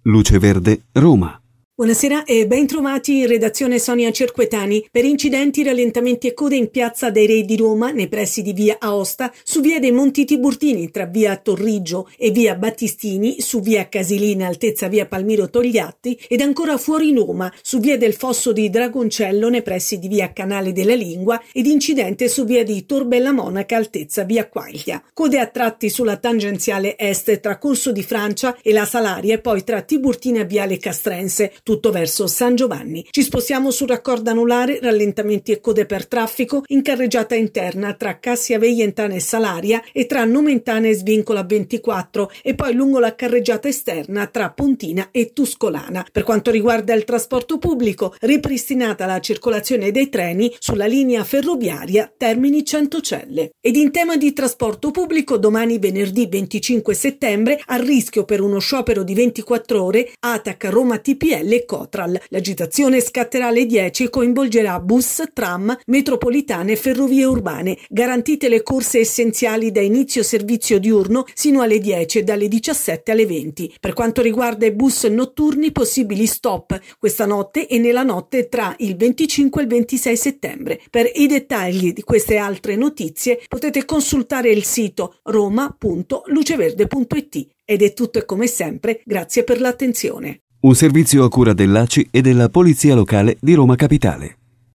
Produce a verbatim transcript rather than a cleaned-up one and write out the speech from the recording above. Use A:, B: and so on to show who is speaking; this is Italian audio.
A: Luce Verde, Roma.
B: Buonasera e ben trovati in redazione Sonia Cerquetani. Per incidenti, rallentamenti e code in piazza dei Re di Roma, nei pressi di via Aosta, su via dei Monti Tiburtini tra via Torriggio e via Battistini, su via Casilina altezza via Palmiro Togliatti ed ancora fuori Roma, su via del Fosso di Dragoncello nei pressi di via Canale della Lingua ed incidente su via di Torbella Monaca altezza via Quaglia. Code a tratti sulla tangenziale est tra Corso di Francia e la Salaria e poi tra Tiburtina e viale Castrense, tutto verso San Giovanni. Ci spostiamo sul raccordo anulare, rallentamenti e code per traffico in carreggiata interna tra Cassia Veientana e Salaria e tra Nomentana e Svincola ventiquattro e poi lungo la carreggiata esterna tra Pontina e Tuscolana. Per quanto riguarda il trasporto pubblico, ripristinata la circolazione dei treni sulla linea ferroviaria Termini Centocelle. Ed in tema di trasporto pubblico, domani venerdì venticinque settembre, a rischio per uno sciopero di ventiquattro ore, Atac, Roma T P L e Cotral. L'agitazione scatterà alle dieci e coinvolgerà bus, tram, metropolitane e ferrovie urbane. Garantite le corse essenziali da inizio servizio diurno sino alle dieci e dalle diciassette alle venti. Per quanto riguarda i bus notturni, possibili stop questa notte e nella notte tra il venticinque e il ventisei settembre. Per i dettagli di queste altre notizie potete consultare il sito roma punto luceverde punto it. Ed è tutto e come sempre, grazie per l'attenzione.
A: Un servizio a cura dell'A C I e della Polizia Locale di Roma Capitale.